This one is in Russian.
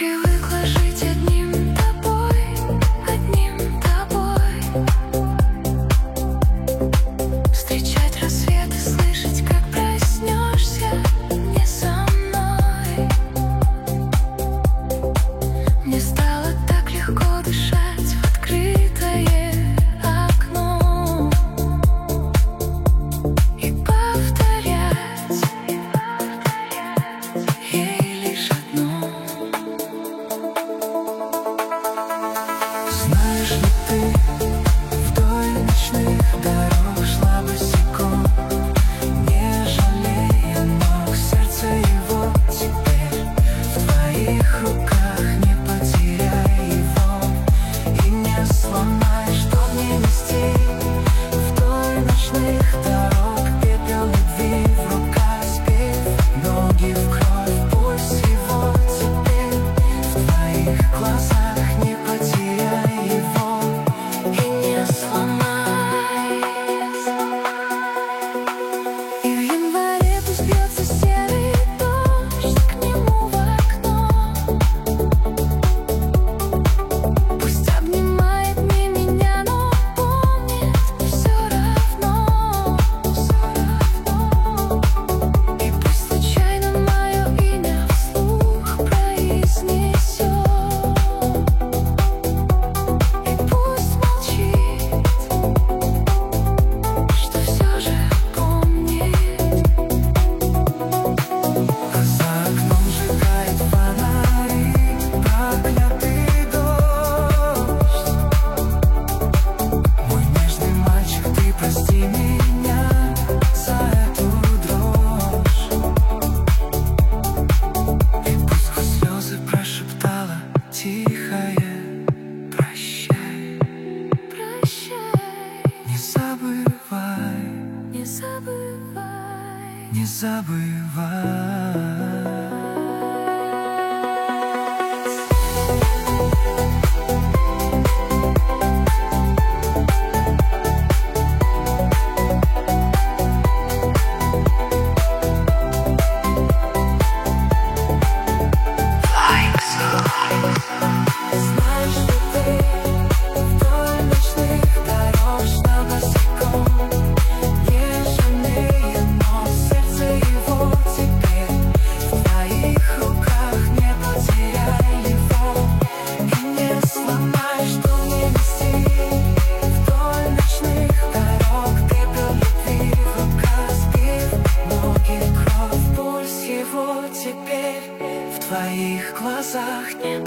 привыкла жить одним тобой, одним тобой. Встречать рассветы, слышать, как проснешься не со мной. Мне стало так легко дышать в открытое окно и повторять ей лишь одно. Знаешь ли ты, вдоль ночных дорог шла босиком, не жалея ног, сердце его теперь в твоих руках. Не потеряй его и не сломай, чтоб не нести вдоль ночных дорог пепел любви в руках, сбив ноги в кровь. Пусть его теперь в твоих глазах, не потеряй его и не сломай. И в январе пусть бьется серый дождь к нему в окно. Пусть обнимает не меня, но помнит все равно, все равно. И пусть случайно мое имя вслух произнесет, и пусть молчит, что все же помнит. А за окном сжигает фонари проклятый дождь. Мой нежный мальчик, ты прости меня за эту дрожь. И пусть сквозь слезы прошептала тихое прощай, прощай. Не забывай, не забывай, не забывай. Знаешь ли ты, вдоль ночных дорог шла босиком, не жалея ног, сердце его теперь в твоих руках. Не потеряй его и не сломай, чтоб не нести вдоль ночных дорог пепел любви в руках, сбив ноги в кровь. Пульс его теперь в твоих глазах, не